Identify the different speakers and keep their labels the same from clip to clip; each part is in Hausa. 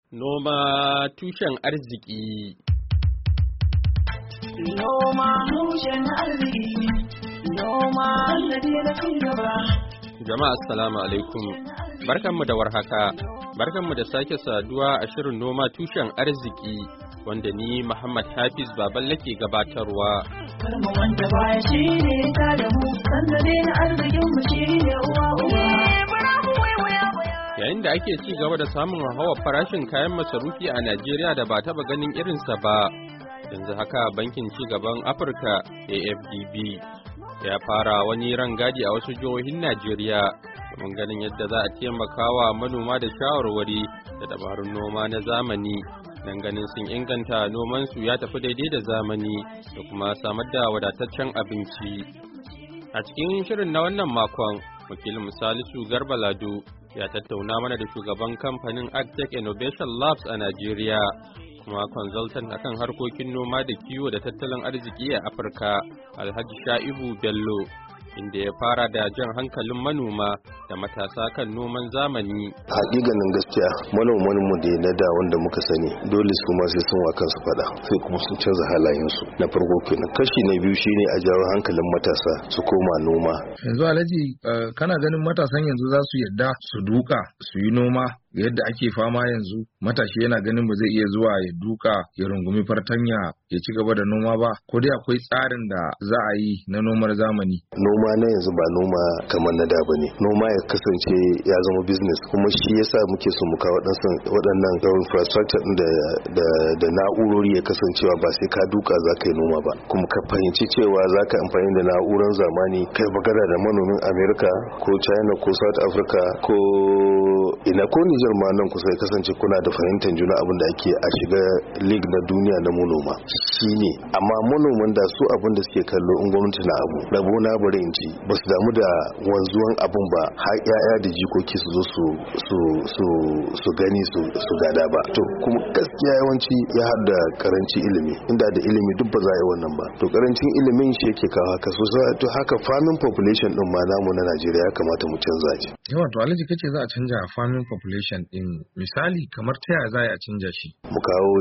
Speaker 1: Noma tushen arziki.
Speaker 2: Noma tushen arziki. Noma sannadi na cigaba.
Speaker 1: Jama'a assalamu alaikum. Barkanmu da warhaka. Barkanmu da sake saduwa a shirin noma tushen arziki wanda ni Muhammad Hafiz Baballe ke gabatarwa.
Speaker 2: Kalma wanda baya shi ne ta da mu sannadi na arzikin mu shi ne uwa uwa.
Speaker 1: Yayin da ake ci gaba da samun hauhawar farashin kayan masarufi a Najeriya da ba taba ganin irinsa ba, yanzu haka bankin ci gaban Afirka AFDB ya fara wani rangadi a wasu jihohin Najeriya domin ganin yadda za a taimaka wa manoma da shawarwari da dabarun noma na zamani don ganin sun inganta nomansu ya tafi daidai da zamani da kuma samar da wadataccen abinci. A cikin shirin na wannan makon, wakilin Salisu Garba Lado ya tattauna mana da shugaban kamfanin Agtech Innovation Labs a Najeriya, kuma consultant akan harkokin noma da kiwo da tattalin arziki a Afirka, Alhaji Sha'ibu Bello, inda ya fara da jan hankalin manoma da matasa kan noman zamani.
Speaker 3: Hakikanin gaskiya manoman mu da na da wanda muka sani dole su ma sai sun wa kansu fada sai kuma sun canza halayensu. Na farko kenan, kashi na biyu shine a jawo hankalin matasa su koma noma.
Speaker 4: Yanzu Alhaji, kana ganin matasan yanzu za su yadda su duka su yi noma yadda ake fama yanzu? Matashi yana ganin ba zai iya zuwa ya duka ya rungumi fartanya ya ci gaba da noma ba, ko dai akwai tsarin da za a yi na nomar zamani?
Speaker 3: Noma na yanzu ba noma kamar na da bane. Noma ya kasance ya zama business, kuma shi yasa muke so mu kawo waɗannan infrastructure da na'urori ya kasancewa ba sai ka duka za ka yi noma ba, kuma ka fahimci cewa za ka amfani da na'urar zamani kai magana da manomin America ko China ko South Africa ko ina ko Niger ma nan kusa ya kasance kuna da fahimtar juna abin da ake a shiga league na duniya na manoma shine. Amma manoman da su abin da suke kallo in gwamnati na abu rabo na bari in ci, ba su damu da wanzuwan abin ba har yaya da jikoki su zo su gani su gada ba. To kuma gaskiya yawanci ya hada karanci ilimi, inda da ilimi duk ba za a yi wannan ba. To karancin ilimin shi yake kawo haka. To haka farming population din ma namu na Najeriya ya kamata mu canza shi.
Speaker 4: Yawa, to Alhaji kace za a canja farming population din, misali kamar ta yaya za a canja shi?
Speaker 3: Mu kawo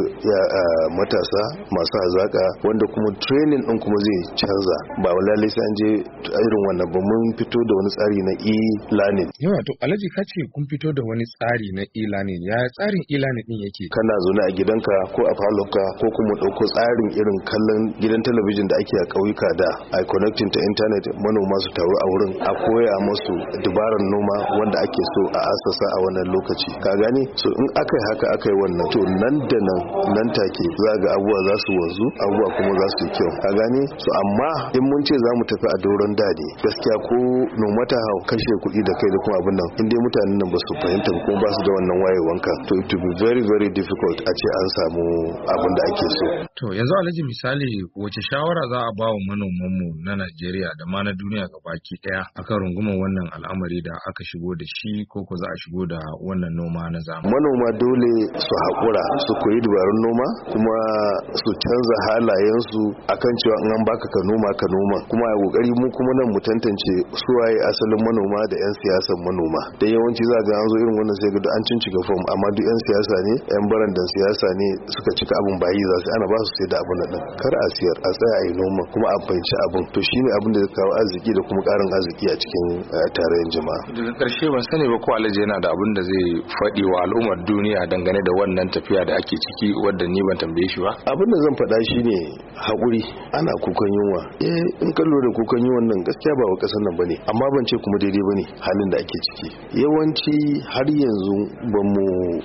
Speaker 3: matasa masu hazaka wanda kuma training din kuma zai canza, ba lalai sai an je irin wannan ba. Mun fito da wani tsari na e-learning.
Speaker 4: Yawa, to Alhaji kace kun fito da wani tsari na e-learning. Ya tsarin e-learning din yake?
Speaker 3: Kana zaune a gidanka ko a falonka ko kuma dauko tsarin irin kallon gidan talabijin da ake a kauyuka da a connecting ta internet, manoma su taru a wurin a koya musu dabarar noma wanda ake so a asasa a wannan lokaci. Ka gane? So in aka yi haka aka yi wannan, to nan da nan take za ga abubuwa za su wanzu, abubuwa kuma za su yi kyau. Ka gane? So amma in mun ce za mu tafi a doron dade, gaskiya ko nomata kashe kuɗi da kai da kuma abin nan, in dai mutanen nan ba su fahimta ba kuma ba su da wannan wayewanka, to it will be very very difficult a ce an samu abin da ake so.
Speaker 4: To yanzu Alhaji, misali wace shawara za a ba wa manomanmu na Najeriya da ma na duniya gabaki daya akan rungumar wannan al'amari da aka shigo da shi, ko za a shigo da wannan noma na zamani?
Speaker 3: Manoma dole su haƙura su koyi dabarun noma, kuma su canza halayensu akan cewa in an baka ka noma kuma a kokari mu kuma nan mu tantance su waye asalin manoma da yan siyasan manoma. Da yawanci za ga an zo irin wannan sai ga an cincika form, amma duk yan siyasa ne, yan barandan siyasa ne suka cika abin bayi za su ana ba su sai da abin nan. Kar a siyar, a tsaya a yi noma kuma a fahimci abin, to shine abin da zai kawo arziki da kuma ƙarin arziki a cikin tarayyar jama'a.
Speaker 5: Daga ƙarshe ban sani ba ko Alhaji yana da abin da zai faɗi wa al'ummar duniya dangane da wannan tafiya da ake ciki wadda ni ban tambaye shi ba.
Speaker 3: Abin da zan faɗa shine haƙuri. Ana kukan yunwa, in kallo da kukan yunwan nan gaskiya ba wa ƙasar nan bane, amma ban ce kuma daidai bane halin da ake ciki. Yawanci har yanzu ba mu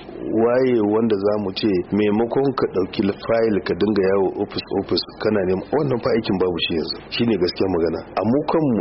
Speaker 3: waye wanda za mu ce maimakon ka ɗauki fayil ka dinga yawo ofis kana nema, wannan fa aikin babu shi yanzu, shine gaskiya magana. A mu kanmu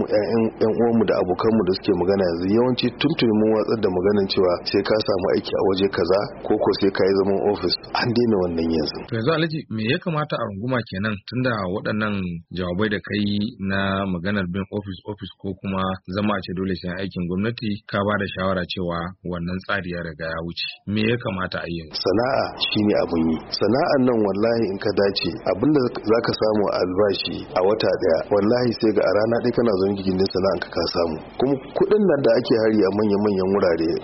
Speaker 3: ƴan uwanmu da abokanmu da suke magana yanzu, yawanci tuntuni mun watsar da maganan cewa sai ka samu aiki a waje kaza ko sai ka yi zaman ofis. An daina wannan yanzu.
Speaker 4: Yanzu Alhaji, me ya kamata a runguma kenan, tunda waɗannan jawabai da kai na maganar bin ofis ko kuma zama a ce dole sai aikin gwamnati, ka ba da shawara cewa wannan tsari ya riga ya wuce. Me ya kamata a yi?
Speaker 3: Sana'a shine abun yi. Sana'an nan wallahi in ka dace abinda zaka samu albashi a wata daya, wallahi sai ga a rana ɗaya kana zon gigin sana'an ka samu. Kuma kuɗin nan da ake hari a manyan wurare, ba na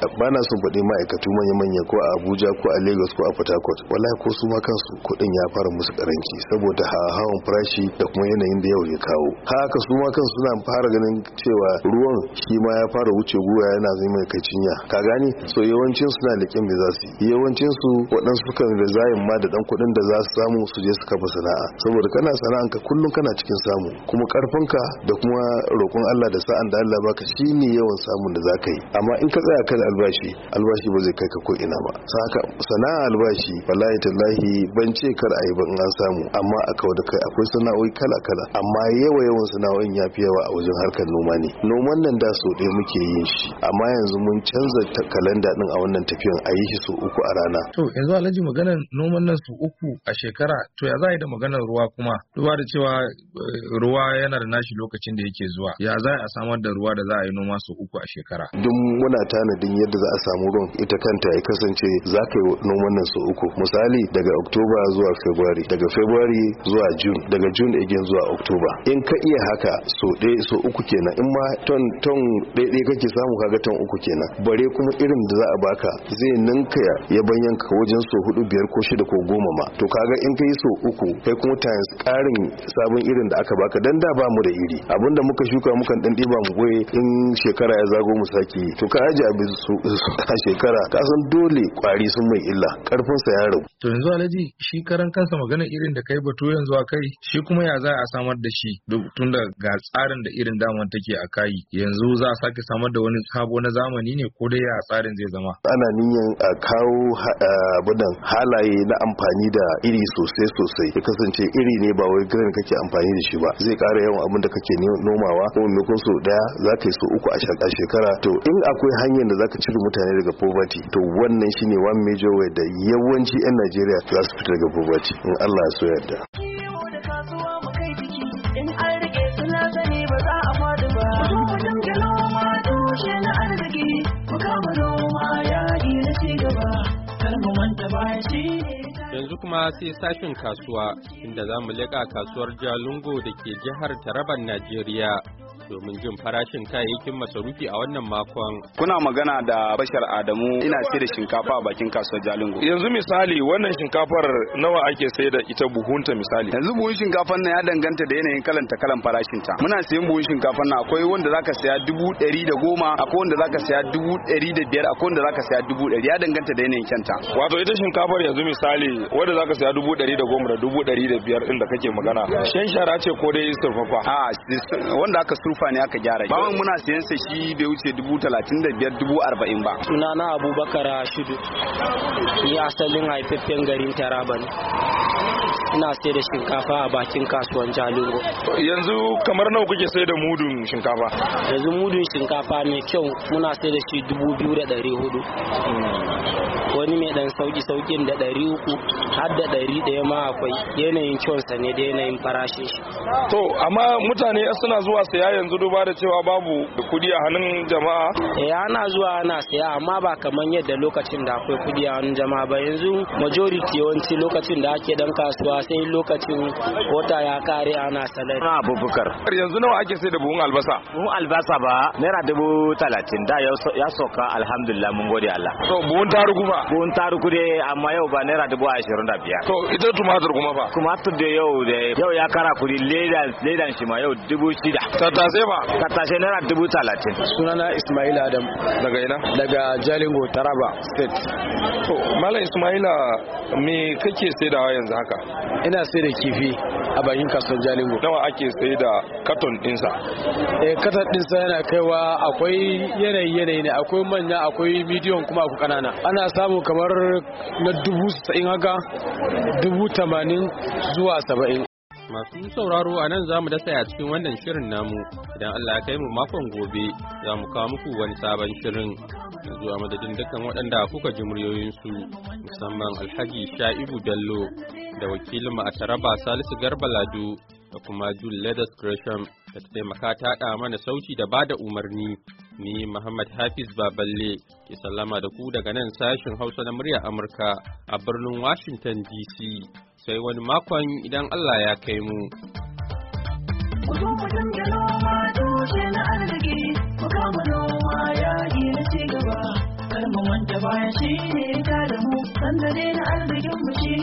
Speaker 3: sun faɗi ma'aikatu manya-manya ko a Abuja ko a Lagos ko a Port Harcourt, wallahi ko su ma kansu kuɗin ya fara musu karanci saboda hawan farashi da kuma yanayin da yau ya kawo. Haka su ma kansu suna fara ganin cewa ruwan shi ma ya fara wuce guya yana zai mai kai cinya, ka gane. So yawancin suna liƙin me za su yi, yawancin su waɗansu kan resign ma da ɗan kuɗin da za su samu su je su kafa sana'a, saboda kana sana'anka kullum kana cikin samu, kuma karfinka da kuma roƙon Allah da sa'an da Allah baka shine yawan samun da zaka yi. Amma in ka tsaya kan albashi ba zai kai ka ko ina ba. Saka sana'a albashi wallahi tallahi ban ce kar a yi ba in an samu, amma a kawo da kai akwai sana'o'i kala-kala, amma yawan sana'o'in ya fi yawa a wajen harkar noma ne. Noman nan da so ɗaya muke yin shi, amma yanzu mun canza kalanda din a wannan tafiyan a yi shi so 3 a rana.
Speaker 4: To yanzu Alhaji maganar noman nan so 3 a shekara, to ya za a yi da maganar ruwa kuma? Duba da cewa ruwa yana da nashi lokacin da yake zuwa, ya za a samar da ruwa da za a yi noma so 3 a shekara?
Speaker 3: Duk muna tanadin yadda za a samu ruwan ita kanta ya kasance za ka yi noman nan so 3. Misali daga Oktoba zuwa February, daga February zuwa June, daga June again zuwa Oktoba. In ka iya haka so 3 kenan, in ma ton ɗaya kake samu kaga ton 3 kenan. Bare kuma irin da za a baka zai ninka ya banyanka wajen so 4, 5 ko 6 ko 10 ma. To kaga in ka yi so 3 kai kuma times ƙarin sabon irin da aka baka, dan da ba mu da iri, abinda muka shuka mukan dan diba mu goye, in shekara ya zago mu saki. To ka aje abin su a shekara, ka san dole kwari sun mai illa, karfin sa ya rabu.
Speaker 4: To yanzu Alhaji, shi karan kansa magana irin da kai batu yanzu a kai, shi kuma ya za a samar da shi tunda ga tsarin da irin daman take a kai, yanzu za a sake samar da wani sabo na zamani ne ko dai ya tsarin zai zama?
Speaker 3: Ana niyyar a kawo abudan halaye na amfani da iri sosai ya kasance iri ne ba wai grain kake amfani da shi ba, zai ƙara yawan abin da kake nomawa, ko maimakon so daya za ka yi so 3 a shekara. To in akwai hanyar da za ka cire mutane daga poverty, to wannan shine one major way da yawanci 'yan Najeriya za su fita daga poverty in Allah ya so yarda.
Speaker 1: Yanzu kuma sai sashin kasuwa, inda za mu leƙa kasuwar Jalingo da ke jihar Taraban Najeriya domin jin farashin kayayyakin masarufi a wannan makon.
Speaker 6: Kuna magana da Bashar Adamu, ina sai da shinkafa a bakin kasuwar Jalingo.
Speaker 5: Yanzu misali wannan shinkafar nawa ake sai da ita buhunta misali?
Speaker 6: Yanzu buhun shinkafar nan ya danganta da yanayin kalan farashin ta. Muna sayan buhun shinkafar nan, akwai wanda zaka saya 110, akwai wanda zaka saya 105, akwai wanda zaka saya 100, ya danganta da yanayin kyanta.
Speaker 5: Wato ita shinkafar yanzu misali wanda zaka saya 110 da 105 din da kake magana, shan shara ce ko dai surfafa?
Speaker 6: Wanda aka surfa ne aka gyara. Ba muna sayan sa shi bai wuce 35,000-40,000 ba.
Speaker 7: Sunana Abubakar Rashidu, ni asalin haifaffen garin Taraba ne. Ina sai da shinkafa a bakin kasuwan Jalingo.
Speaker 5: Yanzu kamar nawa kuke sai da mudun shinkafa?
Speaker 7: Yanzu mudun shinkafa mai kyau muna sai da shi 2,400. Wani mai dan saukin da 300 har da 100 ma akwai. Yanayin kyonsa ne da yanayin farashin shi.
Speaker 5: To amma mutane suna zuwa saya yanzu duba da cewa babu kudi a hannun jama'a?
Speaker 7: Ana zuwa ana saya, amma ba kamar yadda lokacin da akwai kudi a hannun jama'a ba. Yanzu majority yawanci lokacin da ake dan kasuwa sai lokacin wata ya kare ana salari.
Speaker 6: Abubakar.
Speaker 5: Yanzu nawa ake sai da buhun albasa?
Speaker 6: Buhun albasa ba naira 30,000 da ya soka, alhamdulillah mun gode Allah.
Speaker 5: To buhun tarugu ba?
Speaker 6: Buhun tarugu dai amma yau ba naira 25,000.
Speaker 5: To ita tumatur kuma ba?
Speaker 6: Tumatur da yau ya kara kudi, ledan shi ma yau 6,000.
Speaker 5: Tattasai ba?
Speaker 6: Tattasai naira 30,000.
Speaker 7: Sunana Ismail Adam.
Speaker 5: Daga ina?
Speaker 7: Daga Jalingo, Taraba State.
Speaker 5: To Malam Ismaila, me kake saidawa yanzu haka?
Speaker 7: Ina sai da kifi a bakin kasuwar Jalingo.
Speaker 5: Nawa ake sai da katon dinsa?
Speaker 7: Katon dinsa yana kaiwa, akwai yanayi ne, akwai manya, akwai medium, kuma akwai kanana. Ana samu kamar na 70,000 haka, 80,000 zuwa 70.
Speaker 1: Masu sauraro, a nan za mu dasa a cikin wannan shirin namu. Idan Allah ya kai mu makon gobe, za mu kawo muku wani sabon shirin. Yanzu a madadin dukkan waɗanda kuka ji muryoyinsu, musamman Alhaji Sha'ibu Bello da wakilinmu a Taraba Salisu Garba Lado da kuma Jule Leathers Gresham da ta taimaka ta haɗa mana sauti da bada umarni. Ni Muhammad Hafiz Baballe ke sallama da ku daga nan sashin Hausa na murya Amurka a birnin Washington DC. Sai wani makon idan Allah ya kai mu.
Speaker 2: Noma tushe na arziki, mu kama noma yaƙi na cigaba, kar mu da baya shi ne ta da mu sanda dai na arzikin mu shi